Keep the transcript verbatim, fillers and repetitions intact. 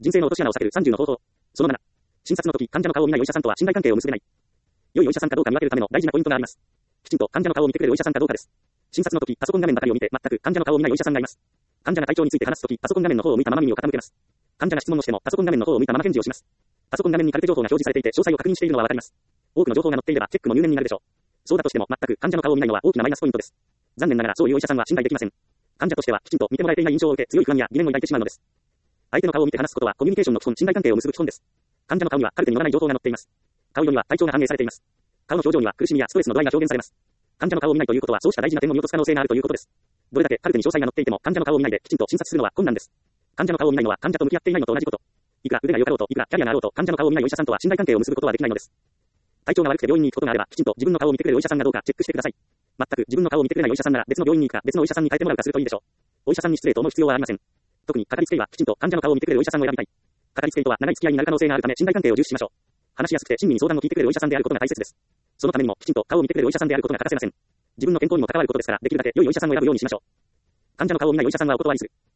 人生の落とし穴を避けるさんじゅうの方法。そのなな。診察の時、患者の顔を見ないお医者さんとは信頼関係を結べない。良いお医者さんかどうか見分けるための大事なポイントがあります。きちんと患者の顔を見てくれるお医者さんかどうかです。診察の時、パソコン画面ばかりを見て全く患者の顔を見ないお医者さんがいます。患者が体調について話す時、パソコン画面の方を向いたまま耳を傾けます。患者が質問をしてもパソコン画面の方を向いたまま返事をします。パソコン画面にカルテ情報が表示されていて詳細を確認しているのはわかります。多くの情報が載っていればチェックも入念になるでしょう。そうだとしても全く患者の顔を見ないのは大きなマイナスポイントです。残念ながらそういうお医者さんは信頼できません。患者としてはきちんと見てもらえていない印象を受け強い不安や疑念を抱いてしまうのです。相手の顔を見て話すことはコミュニケーションの基本、信頼関係を結ぶ基本です。患者の顔にはカルテに載らない情報が載っています。顔色には体調が反映されています。顔の表情には苦しみやストレスの度合いが表現されます。患者の顔を見ないということはそうした大事な点を見落とす可能性があるということです。どれだけカルテに詳細が載っていても患者の顔を見ないできちんと診察するのは困難です。患者の顔を見ないのは患者と向き合っていないのと同じこと。いくら腕が良かろうといくらキャリアがあろうと患者の顔を見ないお医者さんとは信頼関係を結ぶことはできないのです。体調が悪くて病院に行くことがあればきちんと自分の顔を見てくれるお医者さんがどうかチェックしてください。全く自分の顔を見てくれないお医者さんなら別の病院に行くか別のお医者さんに変えてもらうかするといいでしょう。お医者さんに失礼と思う必要はありません。特にかかりつけ医はきちんと患者の顔を見てくれるお医者さんを選びたい。かかりつけ医とは長い付き合いになる可能性があるため信頼関係を重視しましょう。話しやすくて親身に相談を聞いてくれるお医者さんであることが大切です。そのためにもきちんと顔を見てくれるお医者さんであることが欠かせません。自分の健康にも関わることですからできるだけ良いお医者さんを選ぶようにしましょう。患者の顔を見ないお医者さんはお断りする。